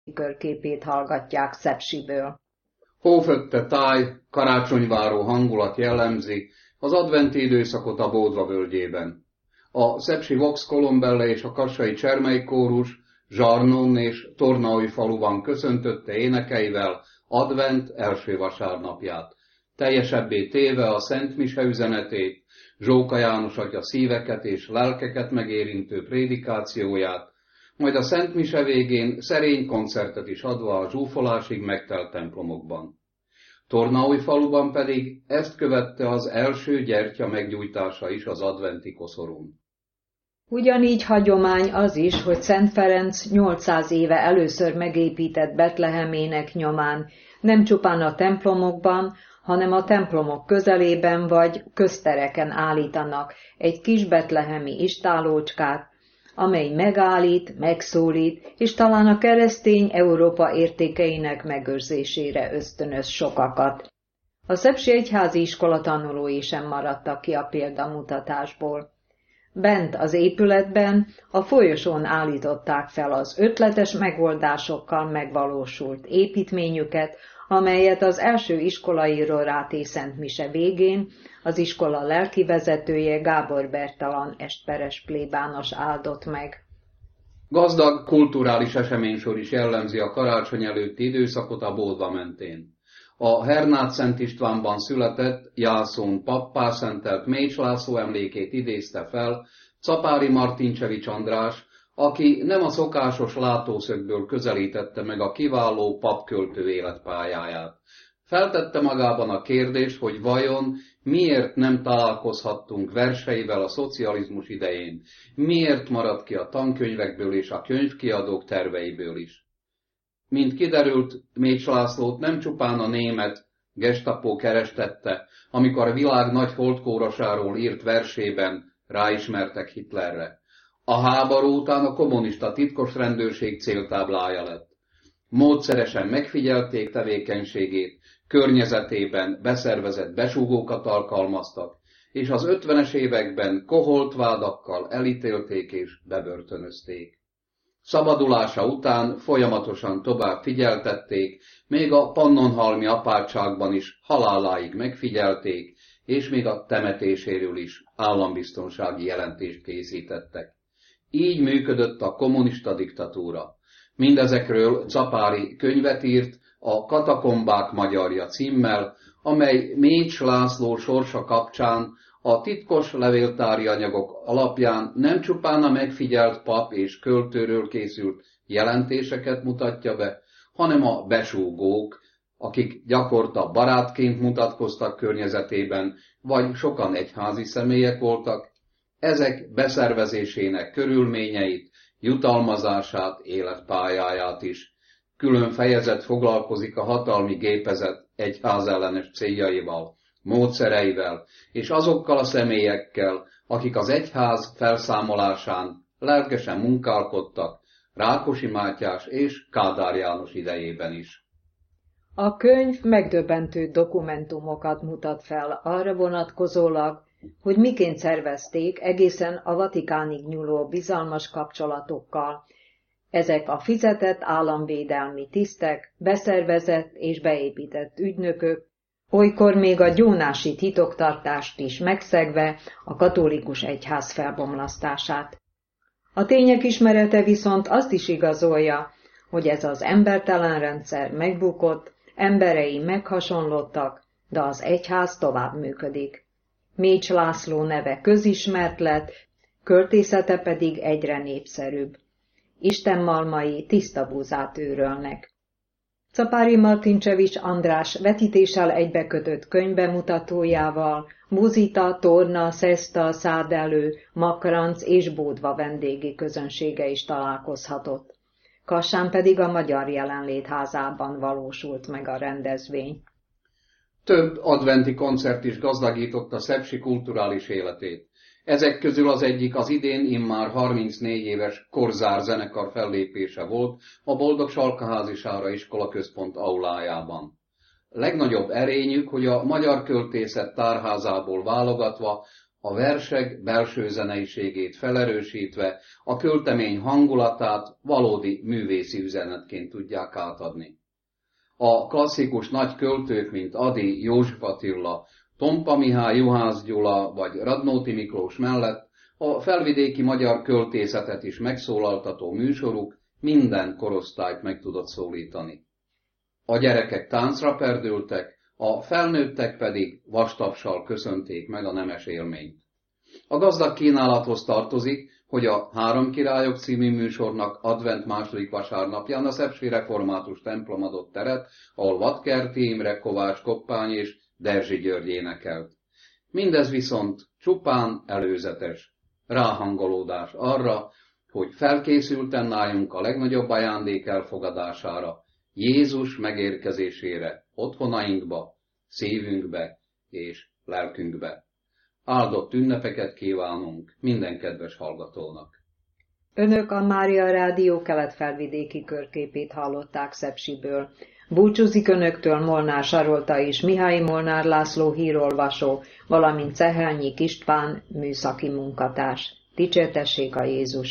körképét hallgatják Szepsiből. Hófötte táj, karácsonyváró hangulat jellemzi az adventi időszakot a Bódva völgyében. A szepsi Vox Colombelle és a kassai Csermely kórus Zsarnon és Tornaújfaluban köszöntötte énekeivel advent első vasárnapját, teljesebbé téve a Szent Mise üzenetét, Zsóka János atya szíveket és lelkeket megérintő prédikációját, majd a Szent Mise végén szerény koncertet is adva a zsúfolásig megtelt templomokban. Tornaújfaluban pedig ezt követte az első gyertya meggyújtása is az adventi koszorún. Ugyanígy hagyomány az is, hogy Szent Ferenc 800 éve először megépített Betlehemének nyomán nem csupán a templomokban, hanem a templomok közelében vagy köztereken állítanak egy kis betlehemi istállócskát, amely megállít, megszólít, és talán a keresztény Európa értékeinek megőrzésére ösztönöz sokakat. A szepsi egyházi iskola tanulói sem maradtak ki a példamutatásból. Bent az épületben a folyosón állították fel az ötletes megoldásokkal megvalósult építményüket, amelyet az első iskolai Roráté Szent Mise végén az iskola lelkivezetője Gábor Bertalan esperes plébános áldott meg. Gazdag kulturális eseménysor is jellemzi a karácsony előtti időszakot a Bódva mentén. A Hernát Szent Istvánban született Jászón pappá szentelt Mécs László emlékét idézte fel Czapáry Martincsevics András, aki nem a szokásos látószögből közelítette meg a kiváló papköltő életpályáját. Feltette magában a kérdést, hogy vajon miért nem találkozhattunk verseivel a szocializmus idején, miért maradt ki a tankönyvekből és a könyvkiadók terveiből is. Mint kiderült, Mécs Lászlót nem csupán a német Gestapo kerestette, amikor a világ nagy holdkórosáról írt versében ráismertek Hitlerre. A háború után a kommunista titkos rendőrség céltáblája lett. Módszeresen megfigyelték tevékenységét, környezetében beszervezett besúgókat alkalmaztak, és az 50-es években koholt vádakkal elítélték és bebörtönözték. Szabadulása után folyamatosan tovább figyeltették, még a Pannonhalmi apátságban is haláláig megfigyelték, és még a temetéséről is állambiztonsági jelentést készítettek. Így működött a kommunista diktatúra. Mindezekről Czapáry könyvet írt, a Katakombák magyarja címmel, amely Mécs László sorsa kapcsán a titkos levéltári anyagok alapján nem csupán a megfigyelt pap és költőről készült jelentéseket mutatja be, hanem a besúgók, akik gyakorta barátként mutatkoztak környezetében, vagy sokan egyházi személyek voltak, ezek beszervezésének körülményeit, jutalmazását, életpályáját is. Külön fejezet foglalkozik a hatalmi gépezet egyházellenes céljaival, módszereivel, és azokkal a személyekkel, akik az egyház felszámolásán lelkesen munkálkodtak, Rákosi Mátyás és Kádár János idejében is. A könyv megdöbbentő dokumentumokat mutat fel arra vonatkozólag, hogy miként szervezték egészen a Vatikánig nyúló bizalmas kapcsolatokkal. Ezek a fizetett államvédelmi tisztek, beszervezett és beépített ügynökök, olykor még a gyónási titoktartást is megszegve a katolikus egyház felbomlasztását. A tények ismerete viszont azt is igazolja, hogy ez az embertelen rendszer megbukott, emberei meghasonlottak, de az egyház tovább működik. Mécs László neve közismert lett, költészete pedig egyre népszerűbb. Isten malmai tiszta búzát őrölnek. Czapáry Martincsevics András vetítéssel egybekötött könyvbemutatójával Buzita, Torna, Szeszta, Szádelő, Makranc és Bódva vendégi közönsége is találkozhatott. Kassán pedig a Magyar Jelenlét házában valósult meg a rendezvény. Több adventi koncert is gazdagította szepsi kulturális életét. Ezek közül az egyik az idén immár 34 éves Korzár zenekar fellépése volt a Boldog-Salkaházi Sára Iskola Központ aulájában. Legnagyobb erényük, hogy a magyar költészet tárházából válogatva a versek belső zeneiségét felerősítve a költemény hangulatát valódi művészi üzenetként tudják átadni. A klasszikus nagy költők, mint Ady, József Attila, Tompa Mihály, Juhász Gyula vagy Radnóti Miklós mellett a felvidéki magyar költészetet is megszólaltató műsoruk minden korosztályt meg tudott szólítani. A gyerekek táncra perdültek, a felnőttek pedig vastapssal köszönték meg a nemes élményt. A gazdag kínálathoz tartozik, hogy a Három királyok című műsornak advent második vasárnapján a szepsi református templom adott teret, ahol Vadkerti Imre, Kovács Koppány és Derzsi György énekelt. Mindez viszont csupán előzetes, ráhangolódás arra, hogy felkészülten álljunk a legnagyobb ajándék elfogadására, Jézus megérkezésére otthonainkba, szívünkbe és lelkünkbe. Áldott ünnepeket kívánunk minden kedves hallgatónak! Önök a Mária Rádió kelet-felvidéki körképét hallották Szepsiből. Búcsúzik Önöktől Molnár Sarolta és Mihály Molnár László hírolvasó, valamint Cehelnyik István műszaki munkatárs. Dicsértessék a Jézus!